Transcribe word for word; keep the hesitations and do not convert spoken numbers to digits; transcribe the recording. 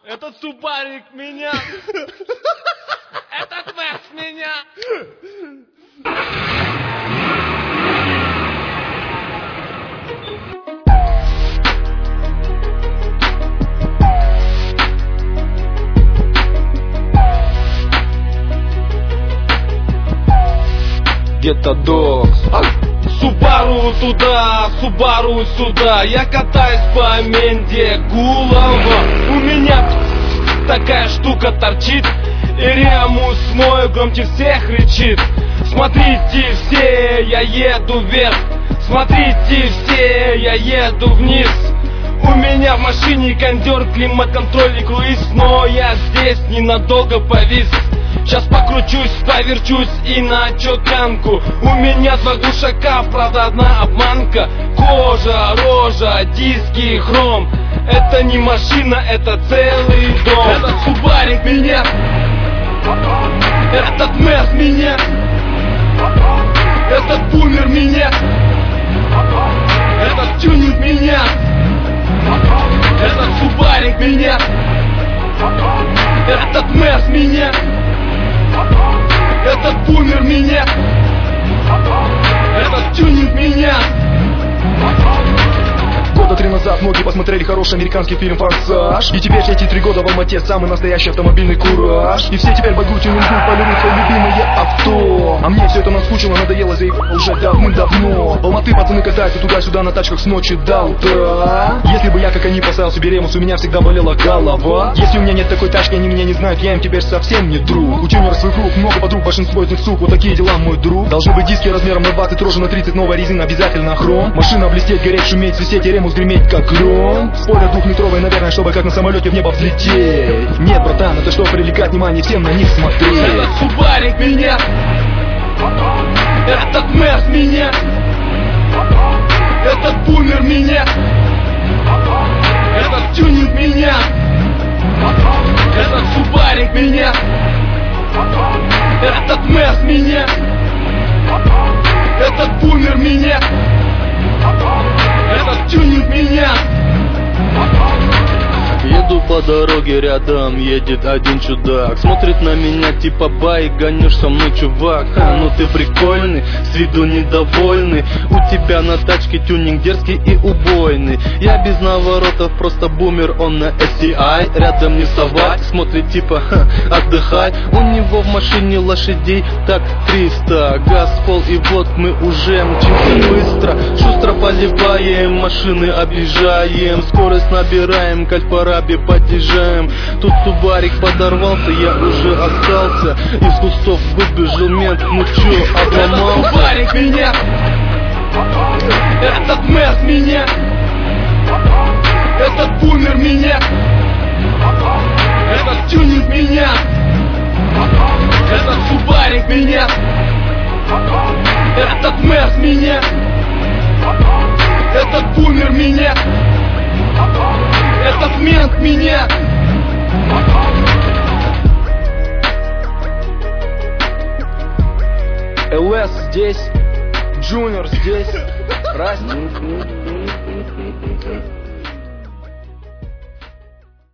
Этот субарик меня. Этот Мерс меня. Гетто Догс. Субару туда, Субару сюда. Я катаюсь по Менде Гулова. У меня такая штука торчит, и Ремус мой громче всех кричит. Смотрите все, я еду вверх. Смотрите все, я еду вниз. У меня в машине кондер, климат-контроль и круиз, но я здесь ненадолго повис. Сейчас покручусь, поверчусь и на чеканку. У меня два глушака, правда одна обманка. Кожа, рожа, диски, хром. Это не машина, это целый дом. Этот субарик меня, этот Мерс меня, этот бумер меня, этот тюнинг меня, этот субарик меня, этот Мерс меня, этот бумер меня, этот тюнинг меня. Года три назад многие посмотрели хороший американский фильм «Форсаж». И теперь эти три года в Алмате самый настоящий автомобильный кураж. И все теперь богу тюнингуют, полюбят свои любимые авто. А мне все это наскучило, надоело, заебало уже давным-давно. В Алматы пацаны катаются туда-сюда на тачках с ночи до утра. Если бы я, как они, поставил себе ремус, у меня всегда болела голова. Если у меня нет такой тачки, они меня не знают, я им теперь совсем не друг. У тюнеров свой круг, много подруг, большинство из них сук. Вот такие дела, мой друг. Должны быть диски размером на двадцать, рожа на тридцать, новая резина, обязательно хром. Машина блестеть, гореть, шуметь, свистеть, и ремус греметь как гром. Спойлер двухметровый, наверное, чтобы как на самолете в небо взлететь. Нет, братан, это что, привлекать внимание, всем на них смотреть. Этот субарик меня, этот Мерс меня, этот бумер меня, этот тюнинг меня, этот субарик меня, этот Мерс меня, этот бумер меня, этот тюнинг меня. Еду по дороге, рядом едет один чудак. Смотрит на меня типа байк, гонишь со мной, чувак. Ха, ну ты прикольный, с виду недовольный. У тебя на тачке тюнинг дерзкий и убойный. Я без наворотов, просто бумер, он на эс ти ай. Рядом не вставать, смотрит типа, ха, отдыхай. У него в машине лошадей так триста. Газ в пол, и вот мы уже мчимся быстро. Шустро поливаем, машины объезжаем. Скорость набираем, кальпара подъезжаем. Тут субарик подорвался, я уже остался. Из кустов выбежал мент, ну чё, обломался. Этот субарик меня, этот Мерс меня, этот бумер меня, этот тюнинг меня, этот субарик меня, этот Мерс меня, этот бумер меня, этот мент меня. эл эс здесь, Джуниор здесь, Расти.